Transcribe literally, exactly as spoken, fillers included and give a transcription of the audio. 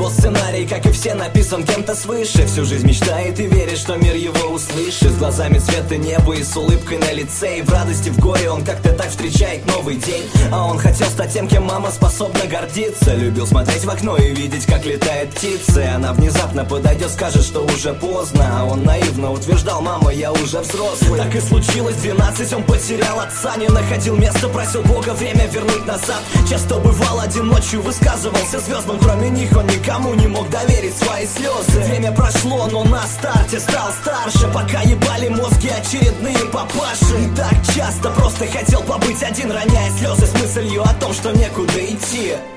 его сценарий, как и все, написан кем-то свыше. Всю жизнь мечтает и верит, что мир его услышит. С глазами цвета неба и с улыбкой на лице. И в радости, в горе он как-то так встречает новый день. А он хотел стать тем, кем мама способна гордиться. Любил смотреть в окно и видеть, как летает птица. Она внезапно подойдет, скажет, что уже поздно. А он наивно утверждал: мама, я уже взрослый. Так и случилось, двенадцать он потерял отца. Не находил места, просил Бога время вернуть назад. Часто бывал один, ночью высказывался звездам. Кроме них он никому не мог доверить свои слезы. Время прошло, но на старте стал старше, пока ебали мозги очередные папаши. И так часто просто хотел побыть один, роняя слезы с мыслью о том, что некуда идти.